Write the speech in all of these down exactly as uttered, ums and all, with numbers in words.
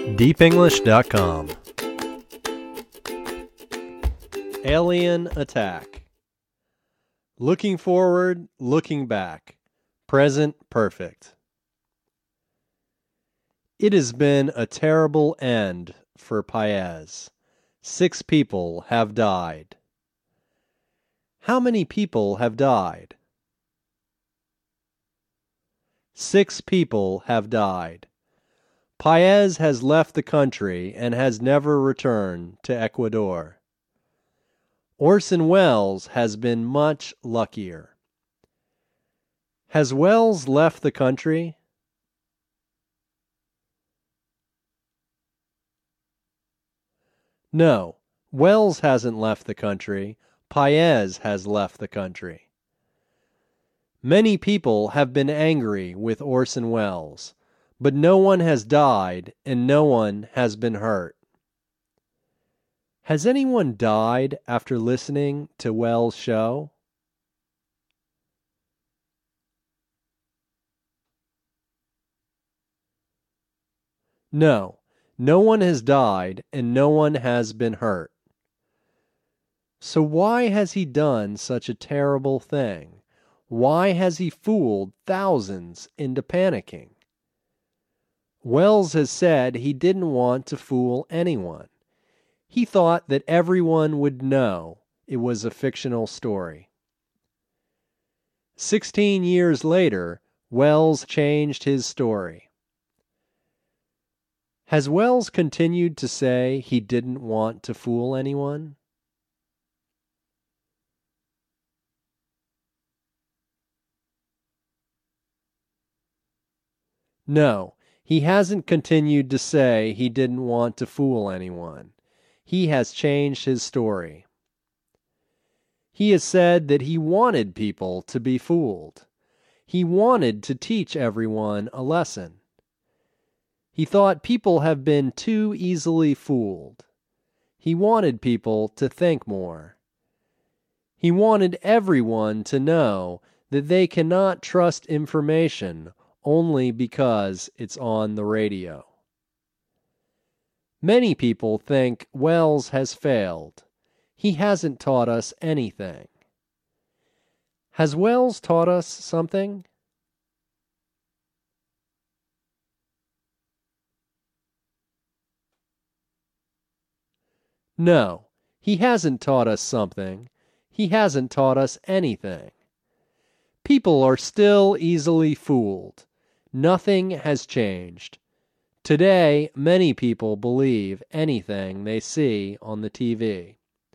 deep english dot com. Alien attack. Looking forward, looking back. Present perfect. It has been a terrible end for Paez. Six people have died. How many people have died? Six people have died. Paez has left the country and has never returned to Ecuador. Orson Welles has been much luckier. Has Welles left the country? No, Welles hasn't left the country. Paez has left the country. Many people have been angry with Orson Welles, but no one has died and no one has been hurt. Has anyone died after listening to Welles' show? No, no one has died and no one has been hurt. So why has he done such a terrible thing? Why has he fooled thousands into panicking? Welles has said he didn't want to fool anyone. He thought that everyone would know it was a fictional story. Sixteen years later, Welles changed his story. Has Welles continued to say he didn't want to fool anyone? No, he hasn't continued to say he didn't want to fool anyone. He has changed his story. He has said that he wanted people to be fooled. He wanted to teach everyone a lesson. He thought people have been too easily fooled. He wanted people to think more. He wanted everyone to know that they cannot trust information only because it's on the radio. Many people think Welles has failed. He hasn't taught us anything. Has Welles taught us something? No, he hasn't taught us something. He hasn't taught us anything. People are still easily fooled. Nothing has changed. Today, many people believe anything they see on the T V.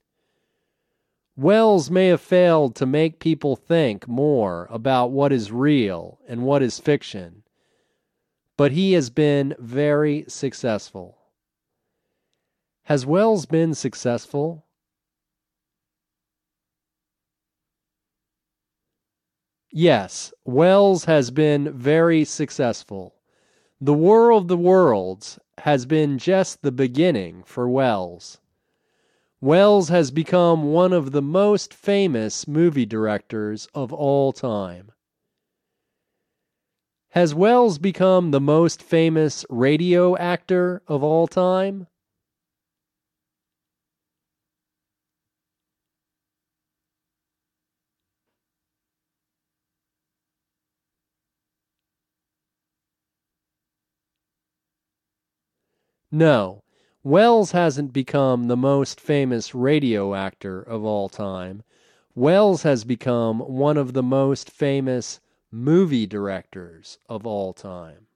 Welles may have failed to make people think more about what is real and what is fiction, but he has been very successful. Has Welles been successful? Yes, Welles has been very successful. The War of the Worlds has been just the beginning for Welles. Welles has become one of the most famous movie directors of all time. Has Welles become the most famous radio actor of all time? No, Welles hasn't become the most famous radio actor of all time. Welles has become one of the most famous movie directors of all time.